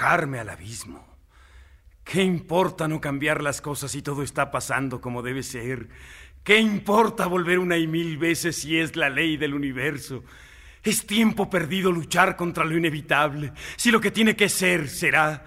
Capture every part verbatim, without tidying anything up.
arrojarme al abismo. ¿Qué importa no cambiar las cosas si todo está pasando como debe ser? ¿Qué importa volver una y mil veces si es la ley del universo? Es tiempo perdido luchar contra lo inevitable, si lo que tiene que ser, será.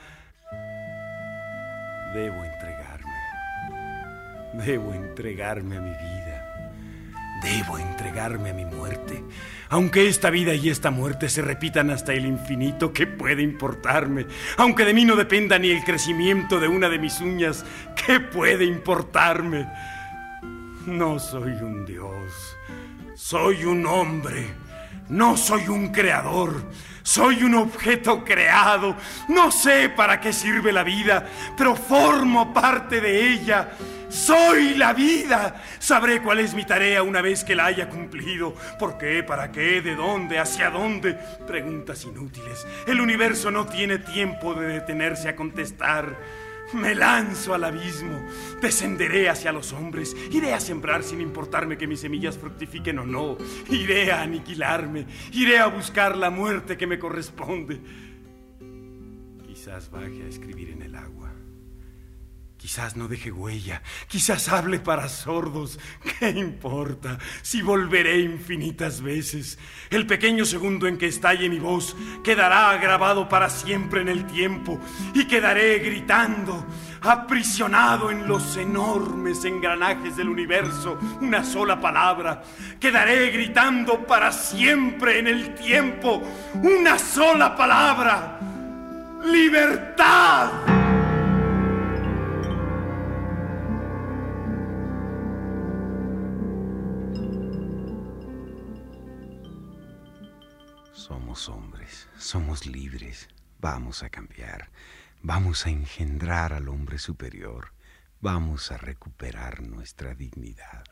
Debo entregarme. Debo entregarme a mi vida. Debo entregarme a mi muerte. Aunque esta vida y esta muerte se repitan hasta el infinito, ¿qué puede importarme? Aunque de mí no dependa ni el crecimiento de una de mis uñas, ¿qué puede importarme? No soy un dios. Soy un hombre. No soy un creador, soy un objeto creado. No sé para qué sirve la vida, pero formo parte de ella. Soy la vida. Sabré cuál es mi tarea una vez que la haya cumplido. ¿Por qué? ¿Para qué? ¿De dónde? ¿Hacia dónde? Preguntas inútiles. El universo no tiene tiempo de detenerse a contestar. Me lanzo al abismo, descenderé hacia los hombres, iré a sembrar sin importarme que mis semillas fructifiquen o no, iré a aniquilarme, iré a buscar la muerte que me corresponde. Quizás baje a escribir en el agua, quizás no deje huella, quizás hable para sordos. ¿Qué importa si volveré infinitas veces? El pequeño segundo en que estalle mi voz quedará grabado para siempre en el tiempo y quedaré gritando, aprisionado en los enormes engranajes del universo, una sola palabra. Quedaré gritando para siempre en el tiempo, una sola palabra: ¡libertad! Somos hombres, somos libres, vamos a cambiar, vamos a engendrar al hombre superior, vamos a recuperar nuestra dignidad.